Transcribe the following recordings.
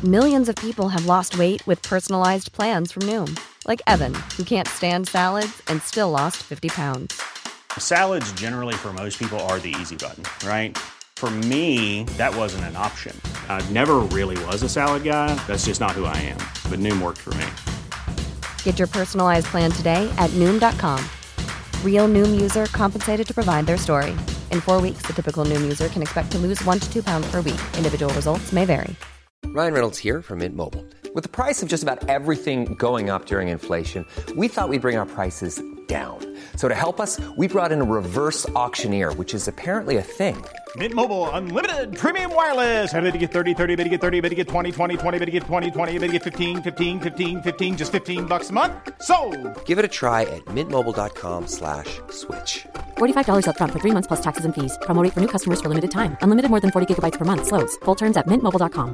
Millions of people have lost weight with personalized plans from Noom. Like Evan, who can't stand salads and still lost 50 pounds. Salads generally for most people are the easy button, right? For me, that wasn't an option. I never really was a salad guy. That's just not who I am. But Noom worked for me. Get your personalized plan today at Noom.com. Real Noom user compensated to provide their story. In 4 weeks, the typical Noom user can expect to lose 1 to 2 pounds per week. Individual results may vary. Ryan Reynolds here from Mint Mobile. With the price of just about everything going up during inflation, we thought we'd bring our prices down. So to help us, we brought in a reverse auctioneer, which is apparently a thing. Mint Mobile Unlimited Premium Wireless. How to get 30, 30, bit to get 30, bit to get 20, 20, 20, bit to get 20, 20, bit to get 15, 15, 15, 15, just $15 a month? Sold! Give it a try at mintmobile.com/switch. $45 up front for 3 months plus taxes and fees. Promo rate for new customers for limited time. Unlimited more than 40 gigabytes per month. Slows full terms at mintmobile.com.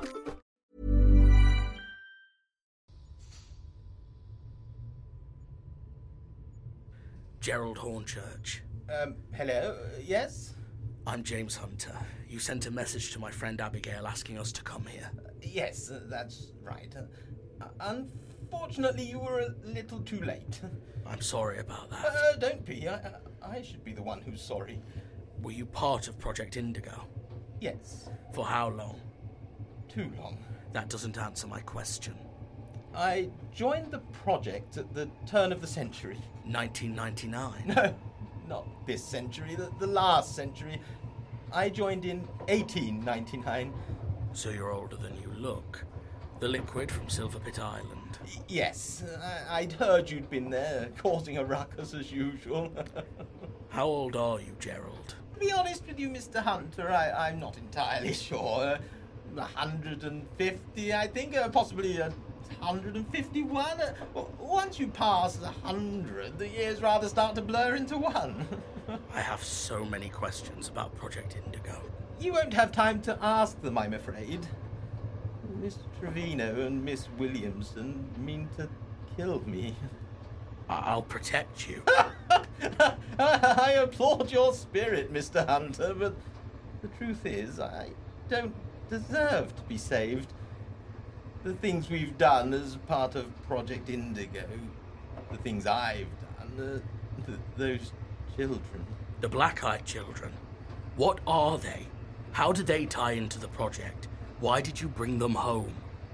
Gerald Hornchurch. Hello? Yes? I'm James Hunter. You sent a message to my friend Abigail asking us to come here. Yes, that's right. Unfortunately, you were a little too late. I'm sorry about that. Don't be. I should be the one who's sorry. Were you part of Project Indigo? Yes. For how long? Too long. That doesn't answer my question. I joined the project at the turn of the century. 1999? No, not this century, the last century. I joined in 1899. So you're older than you look. The liquid from Silverpit Island. Yes, I'd heard you'd been there, causing a ruckus as usual. How old are you, Gerald? To be honest with you, Mr. Hunter, I'm not entirely sure. 150, I think, possibly 151. Once you pass 100, the years rather start to blur into one. I have so many questions about Project Indigo. You won't have time to ask them, I'm afraid. Miss Trevino and Miss Williamson mean to kill me. I'll protect you. I applaud your spirit, Mr. Hunter, but the truth is, I don't deserve to be saved. The things we've done as part of Project Indigo, the things I've done, those children. The Black-Eyed Children? What are they? How do they tie into the project? Why did you bring them home?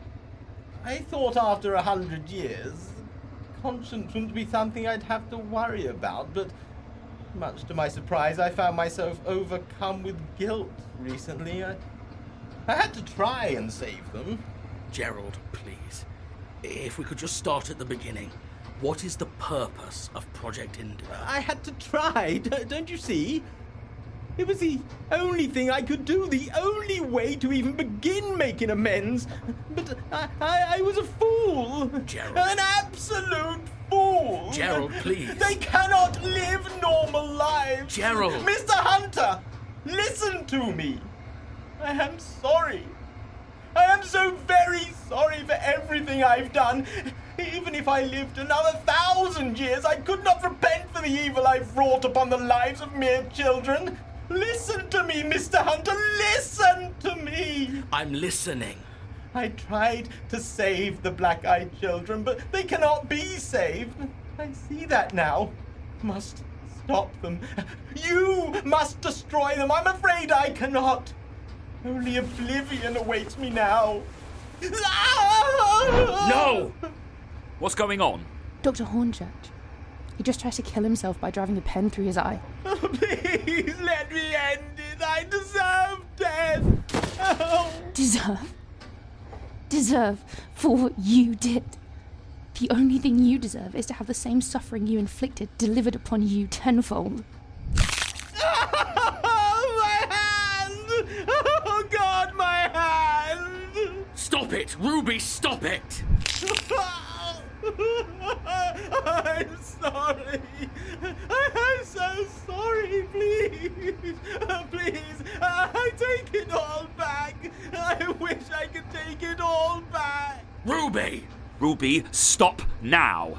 I thought after 100 years, conscience wouldn't be something I'd have to worry about, but much to my surprise, I found myself overcome with guilt recently. I had to try and save them. Gerald, please. If we could just start at the beginning. What is the purpose of Project Indigo? I had to try, don't you see? It was the only thing I could do, the only way to even begin making amends. But I was a fool. Gerald. An absolute fool. Gerald, please. They cannot live normal lives. Gerald. Mr. Hunter, listen to me. I am sorry. I am so very sorry for everything I've done. Even if I lived another 1,000 years, I could not repent for the evil I've wrought upon the lives of mere children. Listen to me, Mr. Hunter, listen to me. I'm listening. I tried to save the Black-Eyed Children, but they cannot be saved. I see that now. Must stop them. You must destroy them. I'm afraid I cannot. Only oblivion awaits me now. No! What's going on? Dr. Hornchurch. He just tries to kill himself by driving a pen through his eye. Oh, please, let me end it. I deserve death. Oh. Deserve for what you did. The only thing you deserve is to have the same suffering you inflicted delivered upon you tenfold. My hand! Oh, God, my hand! Stop it! Ruby, stop it! I'm sorry. I'm so sorry, please. Please, I take it all back. I wish I could take it all back. Ruby! Ruby, stop now!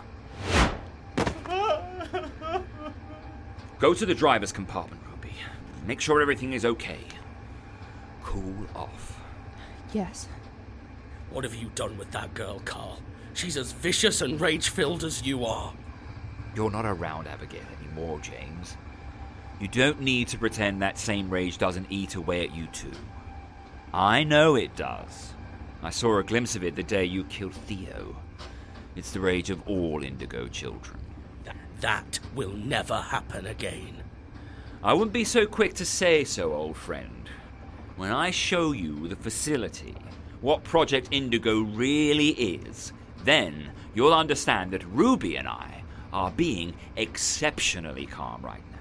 Go to the driver's compartment, Ruby. Make sure everything is okay. Cool off. Yes. What have you done with that girl, Carl? She's as vicious and rage-filled as you are. You're not around Abigail anymore, James. You don't need to pretend that same rage doesn't eat away at you too. I know it does. I saw a glimpse of it the day you killed Theo. It's the rage of all Indigo children. That will never happen again. I wouldn't be so quick to say so, old friend. When I show you the facility, what Project Indigo really is, then you'll understand that Ruby and I are being exceptionally calm right now.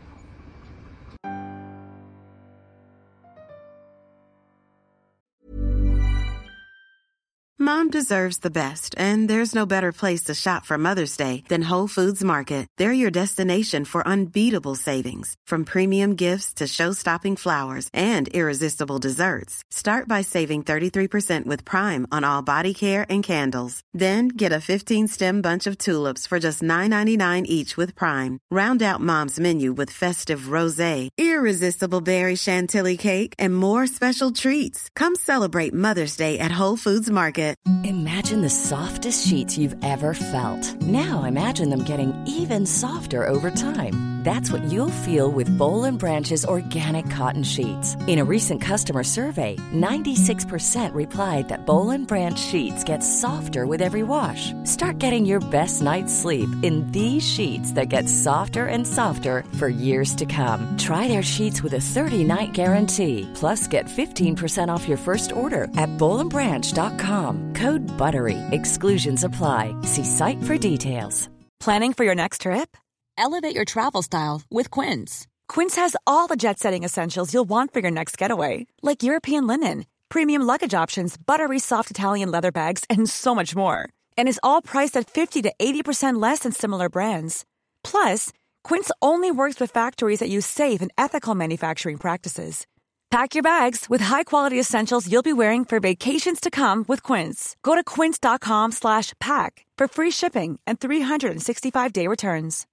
Mom deserves the best, and there's no better place to shop for Mother's Day than Whole Foods Market. They're your destination for unbeatable savings, from premium gifts to show-stopping flowers and irresistible desserts. Start by saving 33% with Prime on all body care and candles. Then get a 15-stem bunch of tulips for just $9.99 each with Prime. Round out Mom's menu with festive rosé, irresistible berry chantilly cake, and more special treats. Come celebrate Mother's Day at Whole Foods Market. Imagine the softest sheets you've ever felt. Now imagine them getting even softer over time. That's what you'll feel with Boll & Branch's organic cotton sheets. In a recent customer survey, 96% replied that Boll & Branch sheets get softer with every wash. Start getting your best night's sleep in these sheets that get softer and softer for years to come. Try their sheets with a 30-night guarantee. Plus, get 15% off your first order at bollandbranch.com. Code BUTTERY. Exclusions apply. See site for details. Planning for your next trip? Elevate your travel style with Quince. Quince has all the jet-setting essentials you'll want for your next getaway, like European linen, premium luggage options, buttery soft Italian leather bags, and so much more. And is all priced at 50 to 80% less than similar brands. Plus, Quince only works with factories that use safe and ethical manufacturing practices. Pack your bags with high-quality essentials you'll be wearing for vacations to come with Quince. Go to quince.com/pack for free shipping and 365-day returns.